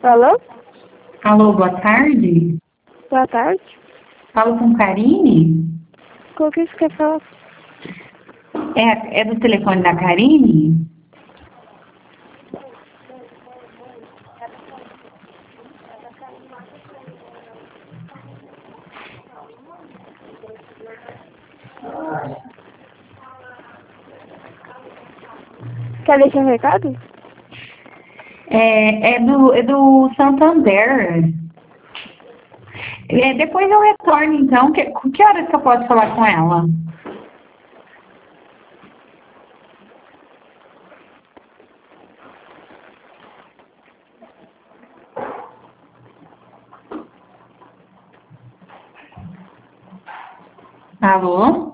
Alô? Alô, boa tarde. Boa tarde. Falo com Karine? Com o que você quer falar? É do telefone da Karine? Quer deixar um recado? É do Santander. Depois eu retorno, então. Que horas que eu posso falar com ela? Alô?